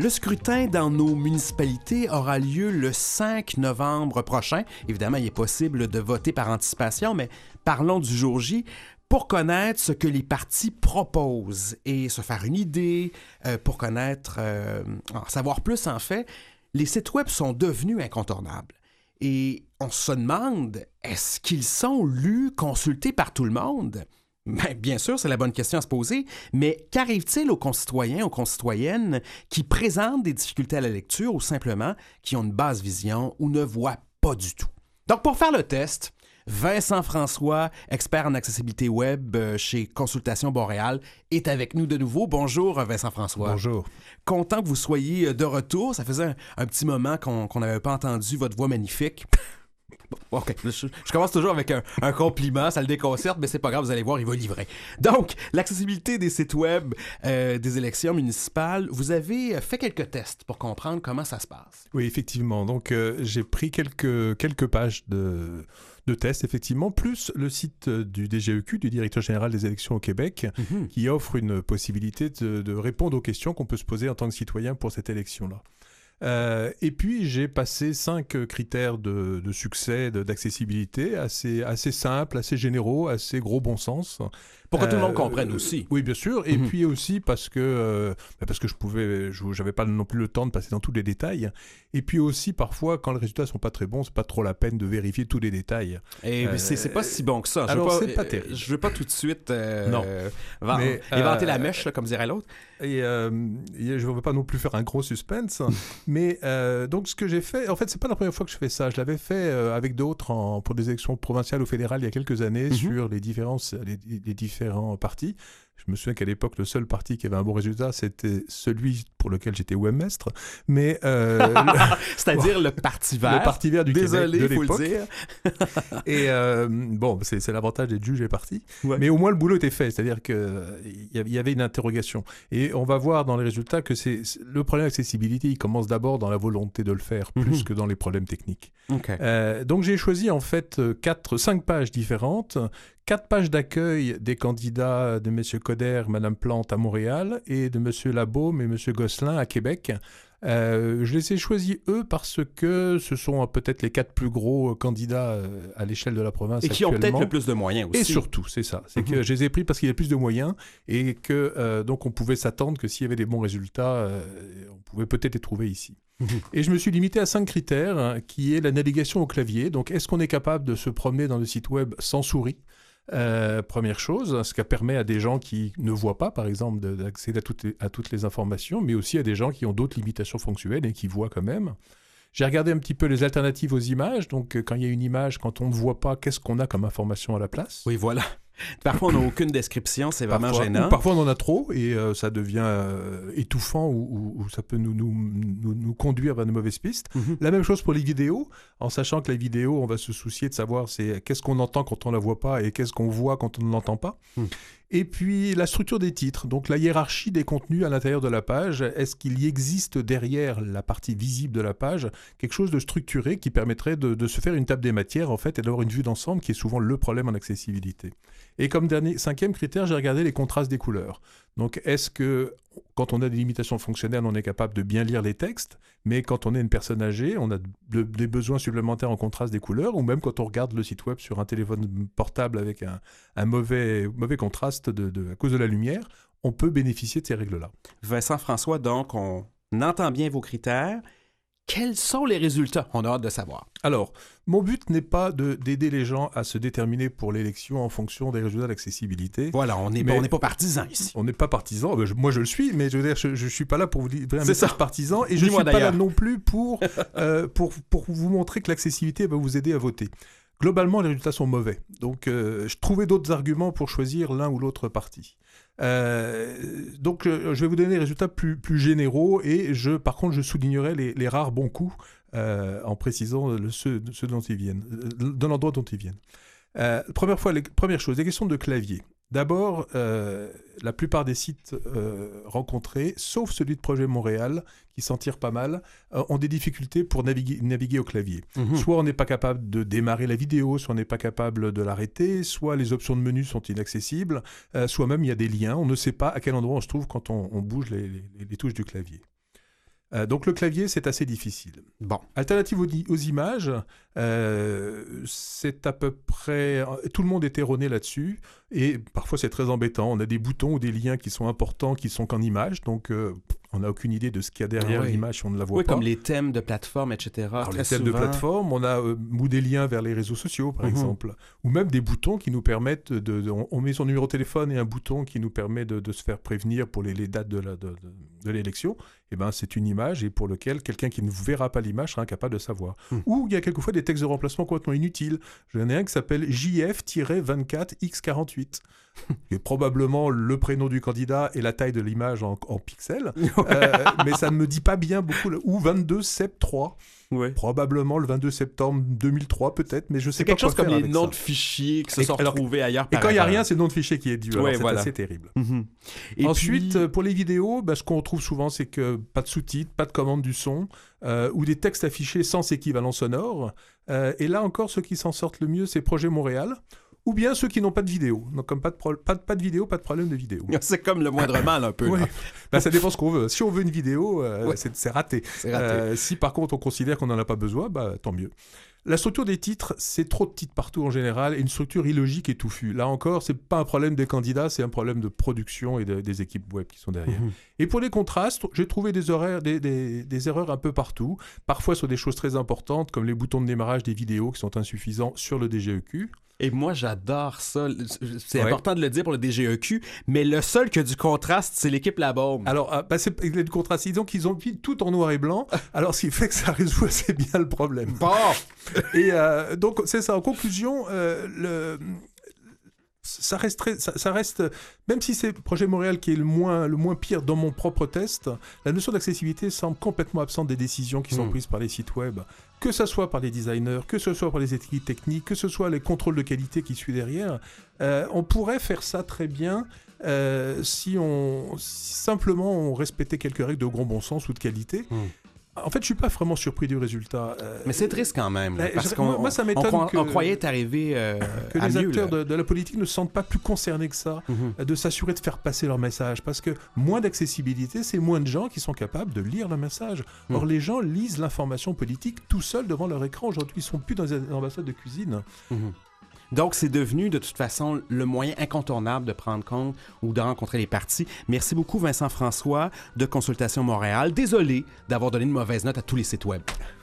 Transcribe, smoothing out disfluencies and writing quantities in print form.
Le scrutin dans nos municipalités aura lieu le 5 novembre prochain. Évidemment, il est possible de voter par anticipation, mais parlons du jour J pour connaître ce que les partis proposent et se faire une idée, pour connaître, en savoir plus en fait. Les sites web sont devenus incontournables. Et on se demande, est-ce qu'ils sont lus, consultés par tout le monde? Bien sûr, c'est la bonne question à se poser, mais qu'arrive-t-il aux concitoyens, aux concitoyennes qui présentent des difficultés à la lecture ou simplement qui ont une basse vision ou ne voient pas du tout? Donc, pour faire le test, Vincent François, expert en accessibilité web chez Consultation Boréal, est avec nous de nouveau. Bonjour Vincent François. Bonjour. Content que vous soyez de retour. Ça faisait un petit moment qu'on n'avait pas entendu votre voix magnifique. OK, je commence toujours avec un compliment, ça le déconcerte, mais c'est pas grave, vous allez voir, il va livrer. Donc, l'accessibilité des sites web des élections municipales, vous avez fait quelques tests pour comprendre comment ça se passe. Oui, effectivement. Donc, j'ai pris quelques pages de tests, effectivement, plus le site du DGEQ, du Directeur général des élections au Québec, qui offre une possibilité de répondre aux questions qu'on peut se poser en tant que citoyen pour cette élection-là. Et puis, j'ai passé 5 critères de succès, d'accessibilité, assez simples, assez généraux, assez gros bon sens. Pour que tout le monde comprenne aussi. Oui, bien sûr. Et puis aussi parce que j'avais pas non plus le temps de passer dans tous les détails. Et puis aussi, parfois, quand les résultats sont pas très bons, c'est pas trop la peine de vérifier tous les détails. Et c'est pas si bon que ça. C'est pas terrible. Je veux pas tout de suite inventer la mèche, là, comme dirait l'autre. Et je veux pas non plus faire un gros suspense. Mais donc, ce que j'ai fait, en fait, c'est pas la première fois que je fais ça. Je l'avais fait avec d'autres pour des élections provinciales ou fédérales il y a quelques années sur les différents partis. Je me souviens qu'à l'époque, le seul parti qui avait un bon résultat, c'était celui pour lequel j'étais webmestre. Mais c'est-à-dire le Parti vert. Le Parti vert du Québec de l'époque. Faut le dire. Et bon, c'est l'avantage d'être juge et parti. Ouais. Mais au moins, le boulot était fait. C'est-à-dire qu'il y avait une interrogation. Et on va voir dans les résultats que le problème d'accessibilité, il commence d'abord dans la volonté de le faire, plus que dans les problèmes techniques. Okay. Donc, j'ai choisi en fait 5 pages différentes. 4 pages d'accueil des candidats de M. Coderre, Mme Plante à Montréal et de M. Labaume et M. Gosselin à Québec. Je les ai choisis, eux, parce que ce sont peut-être les 4 plus gros candidats à l'échelle de la province actuellement. Et qui ont peut-être le plus de moyens aussi. Et surtout, c'est ça. C'est que je les ai pris parce qu'il y a plus de moyens et que donc on pouvait s'attendre que s'il y avait des bons résultats, on pouvait peut-être les trouver ici. Et je me suis limité à 5 critères, qui est la navigation au clavier. Donc, est-ce qu'on est capable de se promener dans le site web sans souris ? Première chose, ce qui permet à des gens qui ne voient pas, par exemple, d'accéder à toutes les informations, mais aussi à des gens qui ont d'autres limitations fonctionnelles et qui voient quand même. J'ai regardé un petit peu les alternatives aux images. Donc, quand il y a une image, quand on ne voit pas, qu'est-ce qu'on a comme information à la place ? Oui, voilà. Parfois, on n'a aucune description, c'est vraiment gênant. Parfois, on en a trop et ça devient étouffant ou ça peut nous conduire vers de mauvaises pistes. La même chose pour les vidéos, en sachant que la vidéo, on va se soucier de savoir qu'est-ce qu'on entend quand on ne la voit pas et qu'est-ce qu'on voit quand on ne l'entend pas. Et puis, la structure des titres, donc la hiérarchie des contenus à l'intérieur de la page. Est-ce qu'il y existe derrière la partie visible de la page quelque chose de structuré qui permettrait de se faire une table des matières, en fait, et d'avoir une vue d'ensemble qui est souvent le problème en accessibilité. Et comme 5e critère, j'ai regardé les contrastes des couleurs. Donc, est-ce que, quand on a des limitations fonctionnelles, on est capable de bien lire les textes, mais quand on est une personne âgée, on a des besoins supplémentaires en contraste des couleurs, ou même quand on regarde le site web sur un téléphone portable avec un mauvais contraste à cause de la lumière, on peut bénéficier de ces règles-là. Vincent François, donc, on entend bien vos critères. Quels sont les résultats? On a hâte de savoir. Alors, mon but n'est pas d'aider les gens à se déterminer pour l'élection en fonction des résultats d'accessibilité. Voilà, on n'est pas partisans ici. On n'est pas partisans. Moi, je le suis, mais je veux dire, je ne suis pas là pour vous livrer un message partisan et je ne suis pas là non plus pour vous montrer que l'accessibilité va vous aider à voter. Globalement, les résultats sont mauvais. Donc, je trouvais d'autres arguments pour choisir l'un ou l'autre parti. Donc, je vais vous donner les résultats plus généraux et par contre, je soulignerai les rares bons coups en précisant ceux dont ils viennent, de l'endroit dont ils viennent. Première chose, les questions de clavier. D'abord, la plupart des sites rencontrés, sauf celui de Projet Montréal, qui s'en tire pas mal, ont des difficultés pour naviguer au clavier. Soit on n'est pas capable de démarrer la vidéo, soit on n'est pas capable de l'arrêter, soit les options de menu sont inaccessibles, soit même il y a des liens. On ne sait pas à quel endroit on se trouve quand on bouge les touches du clavier. Donc le clavier, c'est assez difficile. Bon. Alternative aux images, c'est à peu près... Tout le monde est erroné là-dessus, et parfois c'est très embêtant. On a des boutons ou des liens qui sont importants, qui sont qu'en images, donc on n'a aucune idée de ce qu'il y a derrière l'image si on ne la voit pas. Oui, comme les thèmes de plateforme, etc. Alors, les thèmes de plateforme, on a ou des liens vers les réseaux sociaux, par exemple, ou même des boutons qui nous permettent on met son numéro de téléphone et un bouton qui nous permet de se faire prévenir pour les dates de l'élection. Eh ben, c'est une image et pour lequel quelqu'un qui ne verra pas l'image sera incapable de savoir. Ou il y a quelquefois des textes de remplacement complètement inutiles. J'en ai un qui s'appelle JF-24X48. qui est probablement le prénom du candidat et la taille de l'image en pixels. Mais ça ne me dit pas bien beaucoup. Ou 22 sept 3. Ouais. Probablement le 22 septembre 2003 peut-être, mais je sais pas quoi faire. C'est quelque chose comme les noms ça. de fichiers qui se sont retrouvés ailleurs par Et quand il n'y a rien, c'est le nom de fichier qui est dû. C'est assez terrible. Et ensuite, pour les vidéos, ce qu'on retrouve souvent, c'est que pas de sous-titres, pas de commande du son, ou des textes affichés sans équivalent sonore. Et là encore, ceux qui s'en sortent le mieux, c'est Projet Montréal. Ou bien ceux qui n'ont pas de vidéo. Donc, comme pas de vidéo, pas de problème de vidéo. C'est comme le moindre mal, un peu. Ouais. Ça dépend ce qu'on veut. Si on veut une vidéo, c'est raté. Si par contre on considère qu'on n'en a pas besoin, tant mieux. La structure des titres, c'est trop de titres partout en général et une structure illogique et touffue. Là encore, c'est pas un problème des candidats, c'est un problème de production et des équipes web qui sont derrière. Et pour les contrastes, j'ai trouvé des erreurs un peu partout, parfois sur des choses très importantes comme les boutons de démarrage des vidéos qui sont insuffisants sur le DGEQ. Et moi, j'adore ça. C'est important de le dire pour le DGEQ, mais le seul qui a du contraste, c'est l'équipe La Bombe. Alors, c'est du contraste. Disons qu'ils ont mis tout en noir et blanc, alors ce qui fait que ça résout assez bien le problème. Bon! Et donc, c'est ça. En conclusion, ça reste, même si c'est Projet Montréal qui est le moins pire dans mon propre test, la notion d'accessibilité semble complètement absente des décisions qui sont prises par les sites web, que ce soit par les designers, que ce soit par les équipes techniques, que ce soit les contrôles de qualité qui suivent derrière. On pourrait faire ça très bien si simplement on respectait quelques règles de bon sens ou de qualité. En fait, je suis pas vraiment surpris du résultat. Mais c'est triste quand même, là, parce moi, ça m'étonne on croyait être arrivé que à les mieux, acteurs de la politique ne se sentent pas plus concernés que ça, de s'assurer de faire passer leur message. Parce que moins d'accessibilité, c'est moins de gens qui sont capables de lire le message. Or, les gens lisent l'information politique tout seuls devant leur écran. Aujourd'hui, ils sont plus dans les ambassades de cuisine. Donc, c'est devenu, de toute façon, le moyen incontournable de prendre compte ou de rencontrer les partis. Merci beaucoup, Vincent François, de Consultation Montréal. Désolé d'avoir donné une mauvaise note à tous les sites web.